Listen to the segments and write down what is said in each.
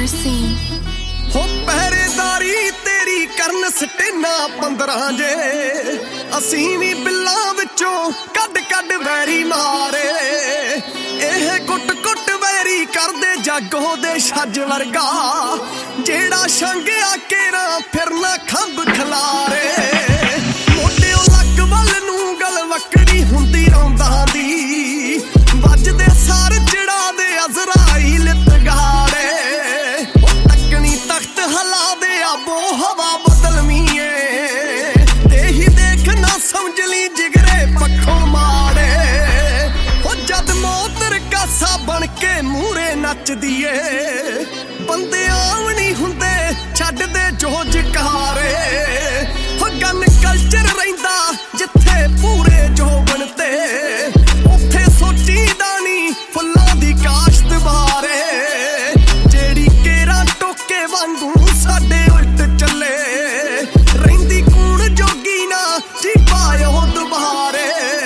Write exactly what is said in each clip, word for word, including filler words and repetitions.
scene. हो पहरेदारी तेरी करन सटेना पंद्रह जे असीं वी बिल्लां विचों कड कड वैरी मारे एह कुट कुट वैरी करदे जागो दे छज वर्गा जेड़ा छंगिया केरा फिर ना खंब खलारे मोढिओ लक वल नूं गल वकड़ी हुंदी रौंदा दी वजदे सार चढ़ा दे अज़राइल तगाड़े तकनी तख्त हला दे आबो हवा बदलमीए ते ही देख ना समझ ली जिगरे पखों माड़े हो जद मौत रकासा बन के मूरे नचदी ए बंदे आम नहीं हुंदे छड्ड दे जो जकारे हो गन कल्चर रहिंदा जिथे पूरे जोबन ते उत्थे सोचीदा नहीं फुल्लां दी काश्त बारे जेड़ी केरा टोके वांगू साडे उल्ट चले रहिंदी कूण जोगी ना जी पायो दुबारे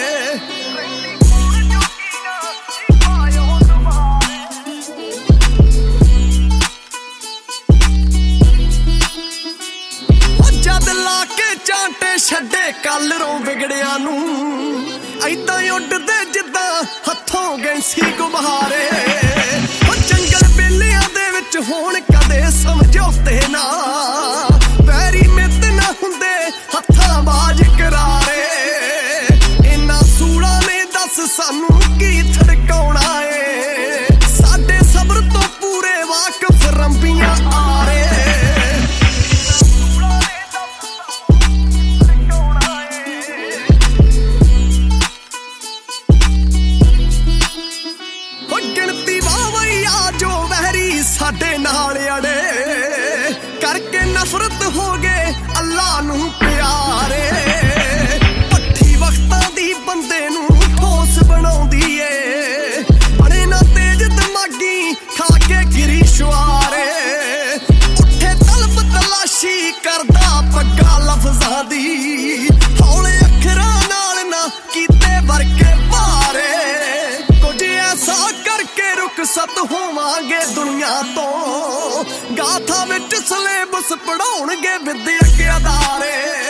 जद ला के चांटे छड्डे कलरों विगड़िया नू ऐदां उड्डदे जिद्दां हत्थों गैंसी गुब्बारे ओ जंगल बेलियां दे विच होण कदे समझौते ना वैरी मित ना हुंदे हत्थां बाज करारे इन्हां सूलां ने दस सानू की थड़काउणा ए साडे सबर तो पूरे वाकफ रंबियां आरे साडे नाल अड़े करके नफरत हो गए अल्लाह नू प्यारे पट्ठी वक्तां दी बंदे नू ठोस बनाउंदी ए बने ना तेज दिमागी खा के गिरी शुआरे उठे तलब तलाशी करदा पग्गा लफ्जां दी हौले अखरां नाल ना कीते वरके भारे कुछ ऐसा करके रुखसत होवांगे दुनिया तो गाथा विच सिलेबस पढ़ाउणगे विद्यक अदारे।